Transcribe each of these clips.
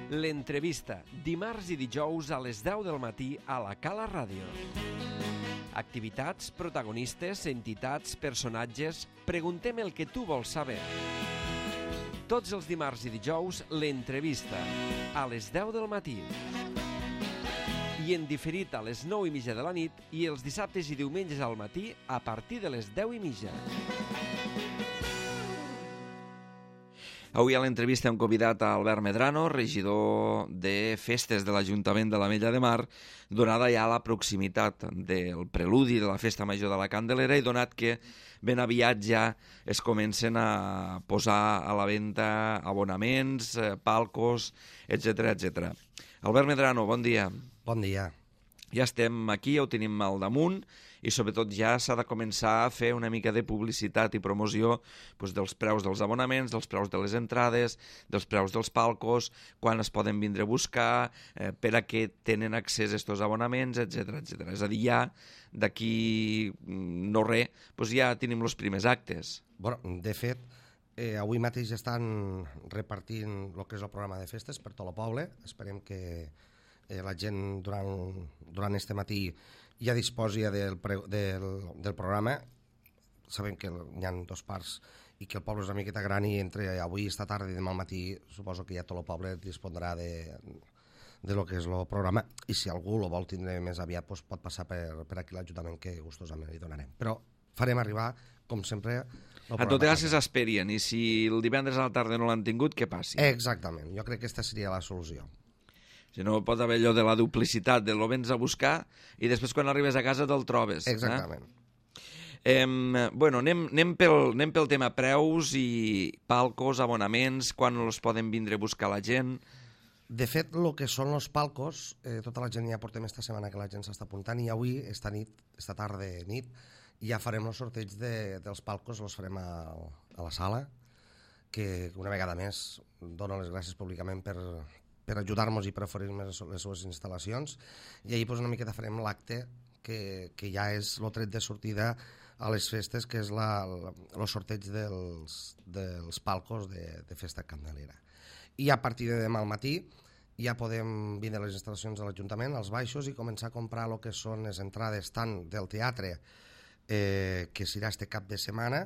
L'entrevista, dimarts i dijous a les 10 del matí a la Cala Ràdio. Activitats, protagonistes, entitats, personatges... Preguntem el que tu vols saber. Tots els dimarts i dijous, l'entrevista, a les 10 del matí. I en diferit a les 9:30 de la nit i els dissabtes i diumenges al matí a partir de les 10:30. Avui a l'entrevista hem convidat a Albert Medrano, regidor de Festes de l'Ajuntament de l'Ametlla de Mar, donada ja la proximitat del preludi de la Festa Major de la Candelera i donat que ben aviat ja es comencen a posar a la venda abonaments, palcos, etc etc. Albert Medrano, bon dia. Bon dia. Ja estem aquí, ja ho tenim al damunt i sobretot ja s'ha de començar a fer una mica de publicitat i promoció dels preus dels abonaments, dels preus de les entrades, dels preus dels palcos, quan es poden vindre a buscar, per a què tenen accés a aquests abonaments, etc etc. És a dir, ja d'aquí no res, ja tenim els primers actes. Bueno, de fet, avui mateix estan repartint el que és el programa de festes per tot el poble. Esperem que la gent durant este matí ja disposi del programa. Sabem que hi ha dues parts i que el poble és una miqueta gran i entre avui, esta tarda i demà al matí suposo que ja tot el poble dispondrà de lo que és el programa i si algú el vol tindre més aviat pot passar per aquí l'Ajuntament que gustosament li donarem. Però farem arribar, com sempre... En tot cas s'esperien i si el divendres a la tarda no l'han tingut, què passi? Exactament, jo crec que aquesta seria la solució. Si no, pot haver allò de la duplicitat, de lo vens a buscar i després quan arribes a casa te'l trobes. Exactament. Bueno, anem pel tema preus i palcos, abonaments, quan els poden vindre a buscar la gent. De fet, el que són els palcos, tota la gent ja portem esta setmana que la gent s'està apuntant i avui, esta tarda nit, ja farem el sorteig dels palcos, els farem a la sala, que una vegada més dono les gràcies públicament per ajudar-nos i per oferir-nos les seves instal·lacions i ahir una miqueta farem l'acte que ja és el tret de sortida a les festes, que és el sorteig dels palcos de Festa Candelera. I a partir de demà al matí ja podem vindre a les instal·lacions de l'Ajuntament, als baixos, i començar a comprar el que són les entrades tant del teatre, que serà este cap de setmana,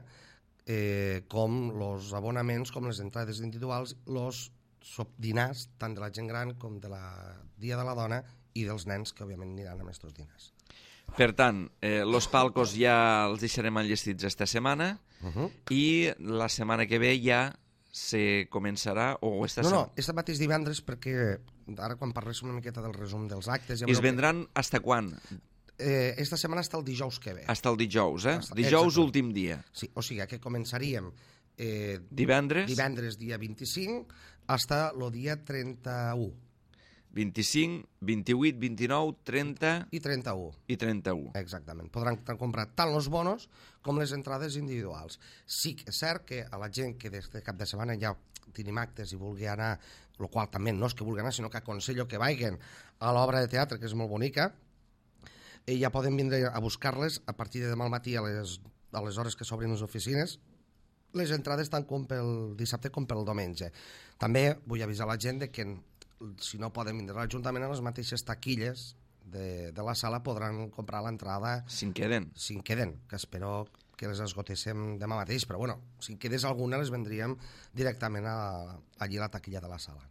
com els abonaments, com les entrades individuals, els dinars, tant de la gent gran com de la Dia de la Dona i dels nens, que òbviament aniran amb aquests dinars. Per tant, els palcos ja els deixarem enllestits esta setmana i la setmana que ve ja se començarà o esta setmana? No, este mateix divendres, perquè ara quan parlés una miqueta del resum dels actes... I es vendran hasta quan? Esta setmana està el dijous que ve. Hasta el dijous, Dijous, últim dia. Sí, o sigui que començaríem divendres dia 25 hasta el dia 31. 25, 28, 29, 30... I 31. I 31. Exactament. Podran comprar tant els bonos com les entrades individuals. Sí que és cert que a la gent que des de cap de setmana ja tenim actes i vulgui anar, el qual també no és que vulgui anar, sinó que aconsello que vagin a l'obra de teatre, que és molt bonica, i ja poden vindre a buscar-les a partir de demà al matí a les hores que s'obrin les oficines, les entrades tant com pel dissabte com pel diumenge. També vull avisar la gent que si no poden vindre a l'Ajuntament, a les mateixes taquilles de la sala podran comprar l'entrada... Si en queden. Si en queden, que espero que les esgotéssim demà mateix, però bueno, si en quedés alguna les vendríem directament allí a la taquilla de la sala.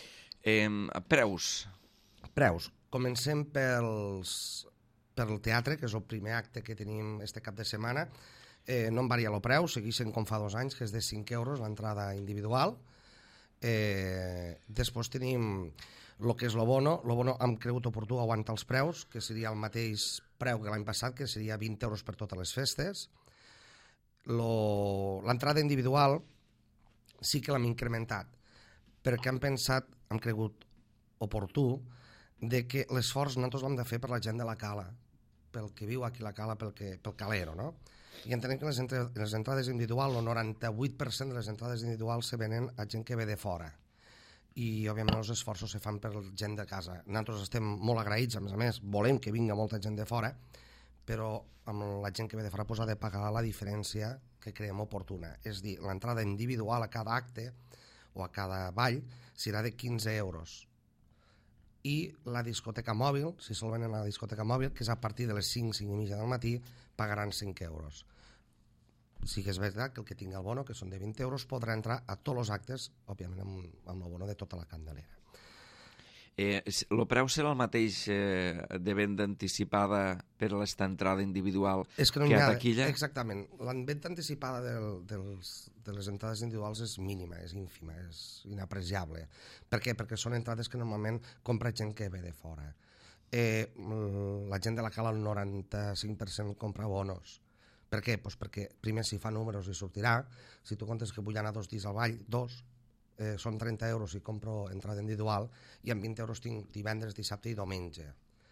Preus. Preus. Comencem pel teatre, que és el primer acte que tenim este cap de setmana. No en varia el preu, segueixen com fa 2 anys, que és de 5 euros l'entrada individual. Després tenim el que és el bono. El bono hem cregut oportú aguantar els preus, que seria el mateix preu que l'any passat, que seria 20 euros per totes les festes. L'entrada individual sí que l'hem incrementat, perquè hem cregut oportú de que l'esforç nosaltres l'hem de fer per la gent de la cala, pel que viu aquí a la cala, pel calero, no? I entenem que les entrades individuals, el 98% de les entrades individuals se venen a gent que ve de fora. I, òbviament, els esforços se fan per gent de casa. Nosaltres estem molt agraïts, a més, volem que vinga molta gent de fora, però amb la gent que ve de fora ha de pagar la diferència que creiem oportuna. És dir, l'entrada individual a cada acte o a cada ball serà de 15 euros. I la discoteca mòbil, si se'l venen a la discoteca mòbil, que és a partir de les 5, 5 i mitja del matí, pagaran 5 euros. Sí que és veritat que el que tingui el bono, que són de 20 euros, podrà entrar a tots els actes, òbviament amb el bono de tota la Candelera. El preu serà el mateix de venda anticipada per aquesta entrada individual que a taquilla? Exactament. La venda anticipada de les entrades individuals és mínima, és ínfima, és inapreciable. Per què? Perquè són entrades que normalment compra gent que ve de fora. La gent de la Cala, el 95% compra bonos. Per què? Pues perquè primer si fa números i sortirà. Si tu comptes que vull anar 2 dies al ball, 2, són 30 euros si compro entrada individual i amb 20 euros tinc divendres, dissabte i diumenge.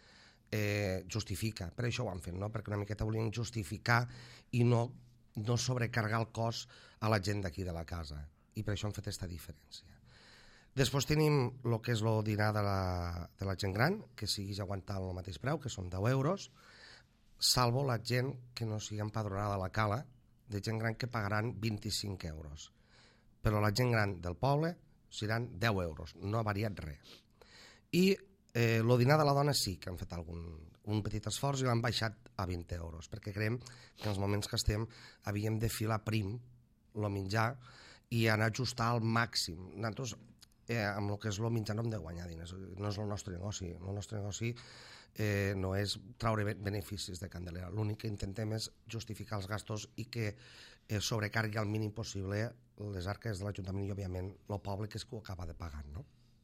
Justifica, per això ho han fet, no? Perquè una miqueta volien justificar i no sobrecarregar el cost a la gent d'aquí de la casa, i per això han fet aquesta diferència. Després tenim el que és el dinar de la gent gran, que segueix aguantant el mateix preu, que són 10 euros, salvo la gent que no sigui empadronada a la Cala, de gent gran que pagaran 25 euros. Però la gent gran del poble seran 10 euros, no ha variat res. I el dinar de la dona sí que han fet un petit esforç i l'han baixat a 20 euros, perquè creiem que en els moments que estem havíem de filar prim el menjar i anar a ajustar al màxim. Nosaltres, amb el que és el menjar, no hem de guanyar diners, no és el nostre negoci. El nostre negoci no és traure beneficis de Candelera. L'únic que intentem és justificar els gastos i que sobrecargui al mínim possible les arques de l'Ajuntament i, òbviament, el poble, que és que ho acaba de pagar, no?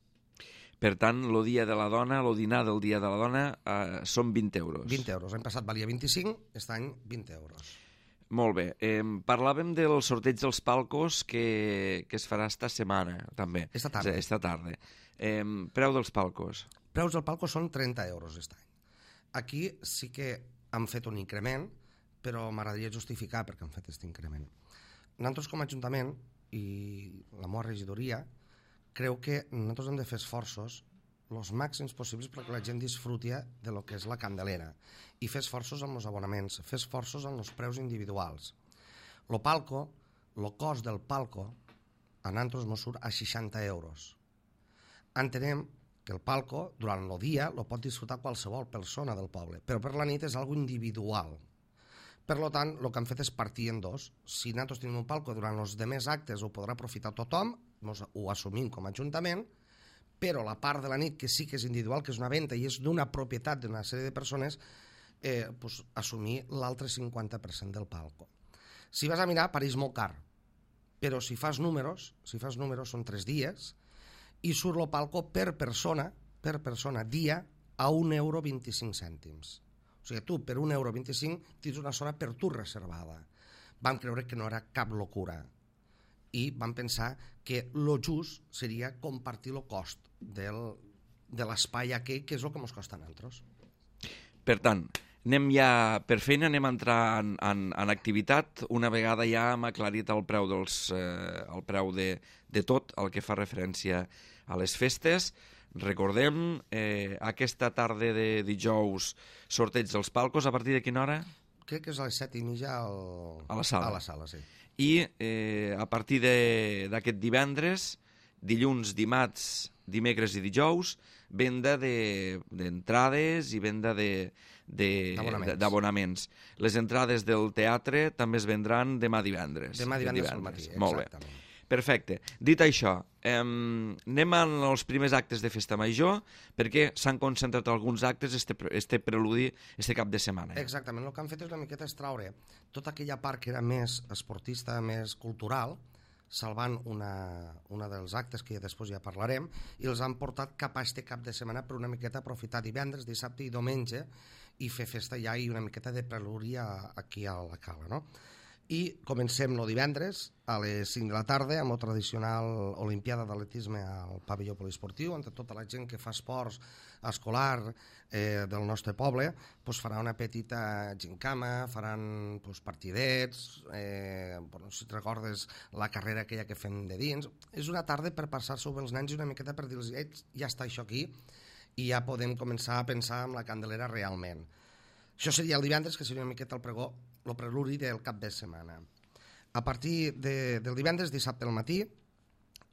Per tant, el dia de la dona, el dinar del dia de la dona, són 20 euros. 20 euros. L'any passat valia 25, aquest any 20 euros. Molt bé. Parlàvem del sorteig dels palcos que es farà esta setmana, també. Esta tarda. Esta tarda. Preu dels palcos. Preus del palco són 30 euros aquest any. Aquí sí que han fet un increment, però m'agradaria justificar per què han fet aquest increment. Nosaltres com a Ajuntament i la meva regidoria creu que nosaltres hem de fer esforços els màxims possibles perquè la gent disfruti de lo que és la Candelera i fer esforços amb els abonaments, fer esforços amb els preus individuals. El palco, el cost del palco a nosaltres ens surt a 60 euros. Entenem que el palco durant el dia el pot disfrutar qualsevol persona del poble, però per la nit és algo individual. Per tant, el que han fet és partir en dos. Si nosaltres tenim un palco durant els demés actes ho podrà aprofitar tothom, ho assumim com a Ajuntament, però la part de la nit, que sí que és individual, que és una venda i és d'una propietat d'una sèrie de persones, assumir l'altre 50% del palco. Si vas a mirar, pareix molt car, però si fas números són 3 dies, i surt el palco per persona, dia, a 1,25 €. O sigui, tu, per 1,25 € tens una zona per tu reservada. Vam creure que no era cap locura i vam pensar que el just seria compartir el cost de l'espai aquell, que és el que ens costa a nosaltres. Per tant, anem ja per feina, anem a entrar en activitat. Una vegada ja hem aclarit el preu de tot el que fa referència a les festes. Recordem, aquesta tarda de dijous, sorteig dels palcos, a partir de quina hora? Crec que és a les 7:30 a la sala. A la sala, sí. I a partir d'aquest divendres, dilluns, dimarts, dimecres i dijous, venda d'entrades i venda d'abonaments. Les entrades del teatre també es vendran demà divendres. Demà divendres al matí, molt exactament. Bé. Perfecte. Dit això, anem als primers actes de Festa Major, perquè s'han concentrat alguns actes este preludi, este cap de setmana. Exactament. El que han fet és una miqueta extraure tota aquella part que era més esportista, més cultural, salvant una dels actes que després ja parlarem, i els han portat cap a este cap de setmana per una miqueta aprofitar divendres, dissabte i diumenge i fer festa ja i una miqueta de preludi aquí a la Cala, no? I comencem el divendres a les 5 de la tarda amb la tradicional Olimpiada d'Atletisme al pavelló poliesportiu, on tota la gent que fa esports escolar del nostre poble farà una petita gincama, faran partidets, si et recordes la carrera aquella que fem de dins. És una tarda per passar-s'ho amb els nens i una miqueta per dir-los ja està això aquí i ja podem començar a pensar en la Candelera realment. Això seria el divendres, que seria una miqueta el preludi del cap de setmana. A partir del divendres, dissabte al matí,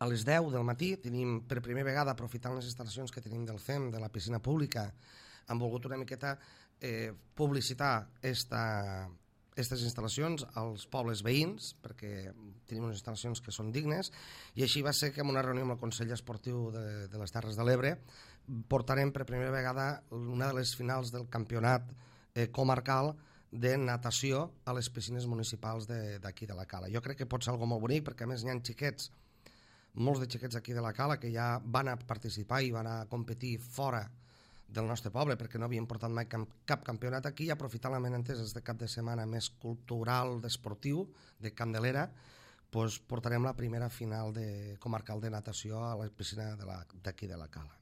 a les 10 del matí tenim, per primera vegada, aprofitant les instal·lacions que tenim del FEM, de la piscina pública, hem volgut una miqueta publicitar aquestes instal·lacions als pobles veïns, perquè tenim unes instal·lacions que són dignes, i així va ser que en una reunió amb el Consell Esportiu de les Terres de l'Ebre portarem per primera vegada una de les finals del campionat comarcal de natació a les piscines municipals d'aquí de la Cala. Jo crec que pot ser algo molt bonic, perquè a més hi ha xiquets, molts de xiquets aquí de la Cala, que ja van a participar i van a competir fora del nostre poble, perquè no havien portat mai cap campionat aquí, i aprofitant l'avinentesa de cap de setmana més cultural, d'esportiu, de Candelera, doncs portarem la primera final comarcal de natació a la piscina d'aquí de la Cala.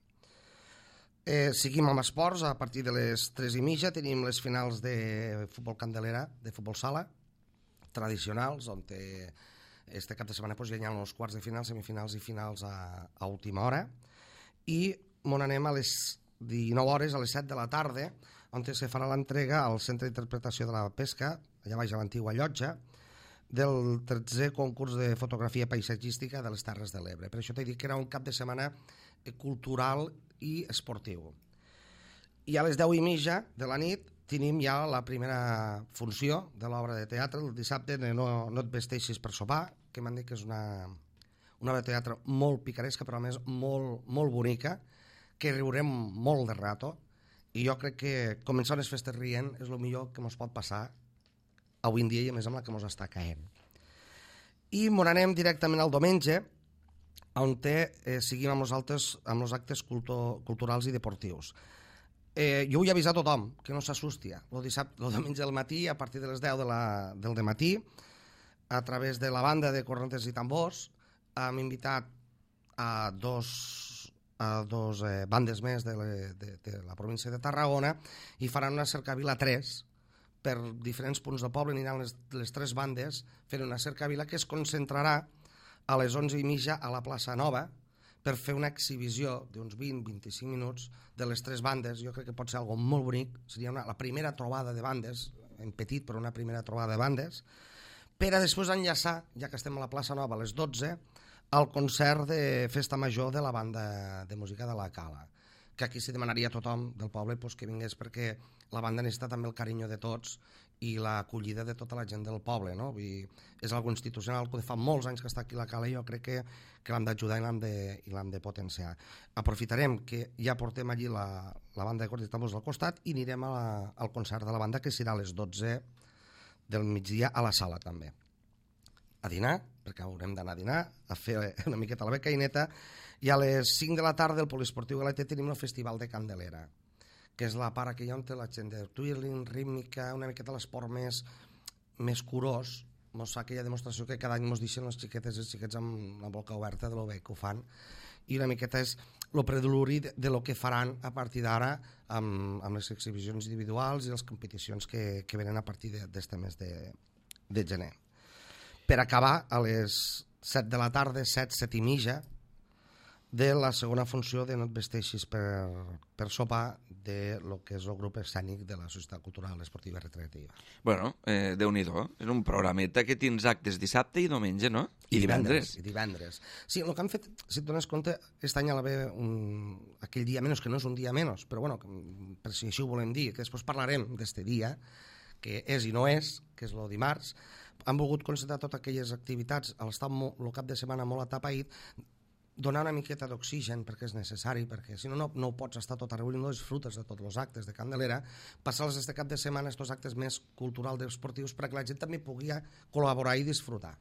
Seguim amb esports. A partir de les 3:30 tenim les finals de futbol Candelera, de futbol sala, tradicionals, on este cap de setmana hi ha els quarts de final, semifinals i finals a última hora, i on anem a les 19 hores, a les 7 de la tarda, on se farà l'entrega al Centre d'Interpretació de la Pesca, allà baix a l'antiga llotja, del 13è concurs de fotografia paisatgística de les Terres de l'Ebre. Per això t'he dit que era un cap de setmana cultural i esportiu. I a les 10:30 de la nit tenim ja la primera funció de l'obra de teatre, el dissabte de No et vesteixis per sopar, que m'han dit que és una obra de teatre molt picaresca, però a més molt, molt bonica, que riurem molt de rato, i jo crec que començar unes festes rient és el millor que ens pot passar avui en dia, i a més amb la que ens està caent. I m'on anem directament al diumenge, on seguim amb els actes culturals i deportius. Jo vull avisar a tothom que no s'assusti. El diumenge al matí, a partir de les 10 del dematí, a través de la banda de cornetes i tambors, hem invitat a dos bandes més de la província de Tarragona, i faran una cercavila 3 per diferents punts del poble. Aniran les 3 bandes fent una cercavila que es concentrarà a les 11:30 a la plaça Nova per fer una exhibició d'uns 20-25 minuts de les 3 bandes. Jo crec que pot ser algo molt bonic, seria la primera trobada de bandes, en petit, però una primera trobada de bandes, per a després enllaçar, ja que estem a la plaça Nova a les 12, al concert de Festa Major de la banda de música de la Cala, que aquí s'hi demanaria a tothom del poble que vingués, perquè la banda necessita també el carinyo de tots i l'acollida de tota la gent del poble, no? És algo institucional que fa molts anys que està aquí a la Cala, i jo crec que l'hem d'ajudar i l'hem de potenciar. Aprofitarem que ja portem allí la banda de cordes i tambors al costat, i anirem al concert de la banda, que serà a les 12 del migdia a la sala també. A dinar, perquè haurem d'anar a dinar, a fer una miqueta la becaineta, i a les 5 de la tarda al Poliesportiu Galeter tenim el Festival de Candelera, que és la part aquella on té la gent de twirling, rítmica, una miqueta l'esport més curós. Mos fa aquella demostració que cada any mos deixen les xiquetes i els xiquets amb la boca oberta de lo bé que ho fan, i una miqueta és el prediluri de lo que faran a partir d'ara amb les exhibicions individuals i les competicions que venen a partir d'este mes de gener. Per acabar, a les 7 de la tarda, 7:30, de la segona funció de No et vesteixis per sopar, de lo que és el grup escènic de la Societat Cultural Esportiva i Recreativa. Bueno, Déu-n'hi-do, és un programeta que tens actes dissabte i diumenge, no? I divendres. I divendres. Sí, el que han fet, si et dones compte, aquest any hi va haver aquell dia menys, que no és un dia menys, però bueno, per si així ho volem dir, que després parlarem d'este dia, que és i no és, que és el dimarts. Han volgut concentrar totes aquelles activitats, al estar el cap de setmana molt atapeït, donar una miqueta d'oxigen, perquè és necessari, perquè si no ho pots estar tot arreu i no disfrutes de tots els actes de Candelera, passar-los aquest cap de setmana, aquests actes més culturals i esportius, perquè la gent també pugui col·laborar i disfrutar.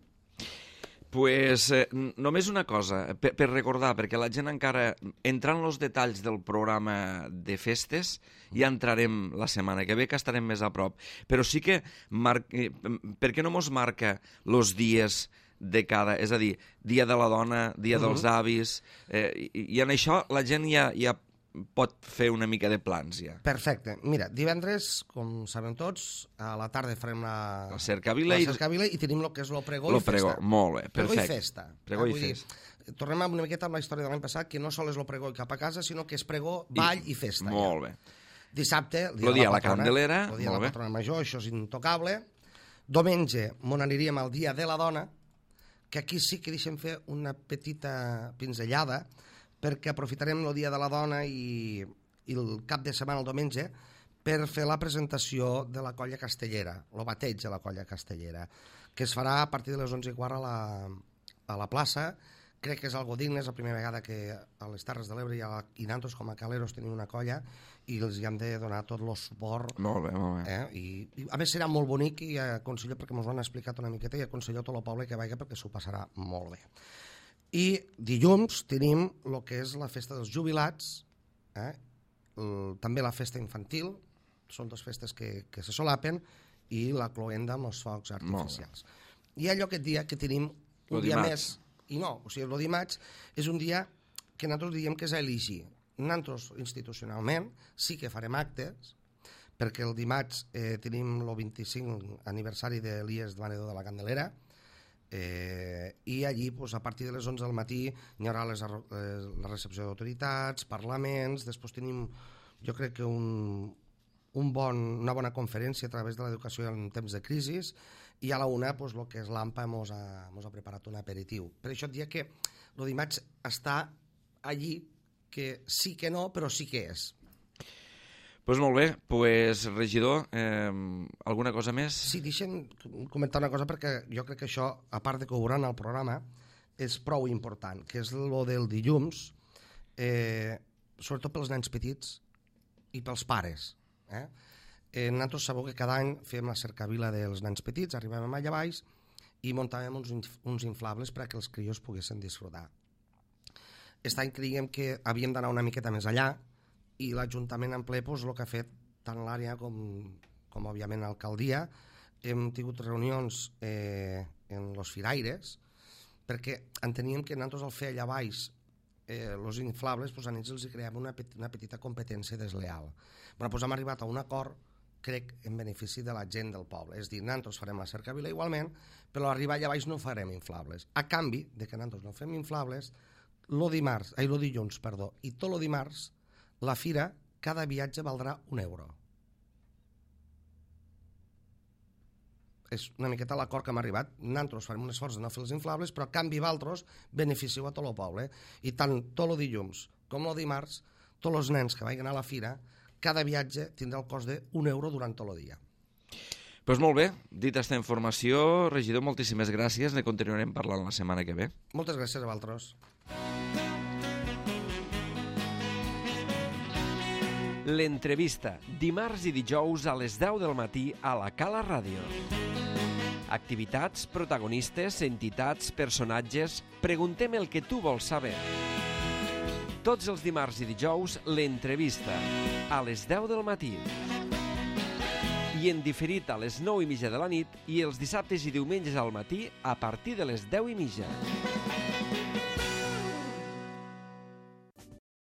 Pues només una cosa, per recordar, perquè la gent encara, entrant en els detalls del programa de festes, ja entrarem la setmana que ve, que estarem més a prop. Però sí que, per què no mos marca els dies de cada, és a dir, dia de la dona, dia dels avis, i en això la gent ja pot fer una mica de plans, ja. Perfecte. Mira, divendres, com sabem tots, a la tarda farem la cercavila i tenim el que és el pregó i festa. Molt bé, perfecte. Pregó i festa. Pregó i festa. Tornem una miqueta amb la història de l'any passat, que no sol és el pregó i cap a casa, sinó que és pregó, ball i festa. Molt bé. Dissabte, el dia de la Candelera. El dia de la patrona major, això és intocable. Diumenge, on aniríem al dia de la dona, que aquí sí que deixem fer una petita pinzellada, perquè aprofitarem el Dia de la Dona i el cap de setmana, el diumenge, per fer la presentació de la Colla Castellera, el bateig de la Colla Castellera, que es farà a partir de les 11:15 a la plaça. Crec que és algo digne, és la primera vegada que a les Terres de l'Ebre i nosaltres com a caleros tenim una colla i els hi hem de donar tot el suport. Molt bé. I a més serà molt bonic i aconsello, perquè ens ho han explicat una miqueta, i aconsello a tot el poble que vagi perquè s'ho passarà molt bé. I dilluns tenim el que és la festa dels jubilats, també la festa infantil, són dues festes que se solapen, i la cloenda amb els focs artificials. I allò aquest dia que tenim un dia més... I no, o sigui, el dimarts és un dia que nosaltres diem que és a elegir. Nosaltres, institucionalment, sí que farem actes, perquè el dimarts tenim el 25 aniversari de l'IES de Venedor de la Candelera, i allí, a partir de les 11 del matí, hi haurà la recepció d'autoritats, parlaments, després tenim, jo crec que una bona conferència a través de l'educació en temps de crisi, i a la una, el que és l'AMPA mos ha preparat un aperitiu. Per això et dia que el dimarts està allí, que sí que no, però sí que és. Doncs molt bé, regidor, alguna cosa més? Sí, deixa'm comentar una cosa, perquè jo crec que això, a part de que ho veuran al programa, és prou important, que és el del dilluns, sobretot pels nens petits i pels pares. Nosaltres sabeu que cada any fem la cercavila dels nens petits, arribàvem allà baix i muntàvem uns inflables perquè els crios poguessin disfrutar. Aquest any creiem que havíem d'anar una miqueta més allà i l'Ajuntament en ple el que ha fet tant l'àrea com òbviament l'alcaldia. Hem tingut reunions en els firaires perquè enteníem que nosaltres al fer allà baix els inflables, a ells els creava una petita competència desleal. Hem arribat a un acord, crec, en benefici de la gent del poble. És dir, nosaltres farem la cercavila igualment, però arribar allà baix no farem inflables. A canvi de que nosaltres no fem inflables, el dilluns, i tot el dimarts, la fira, cada viatge valdrà €1. És una miqueta l'acord que hem arribat. Nosaltres farem un esforç de no fer els inflables, però a canvi vosaltres beneficieu a tot el poble. I tant tot el dilluns com el dimarts, tots els nens que vagin a la fira, cada viatge tindrà el cost d'€1 durant tot el dia. Doncs molt bé, dit aquesta informació, regidor, moltíssimes gràcies, ne continuarem parlant la setmana que ve. Moltes gràcies a vosaltres. L'entrevista, dimarts i dijous a les 10 del matí a la Cala Ràdio. Activitats, protagonistes, entitats, personatges... Preguntem el que tu vols saber. Tots els dimarts i dijous, l'entrevista, a les 10 del matí. I en diferit a les 9:30 de la nit i els dissabtes i diumenges al matí a partir de les 10:30.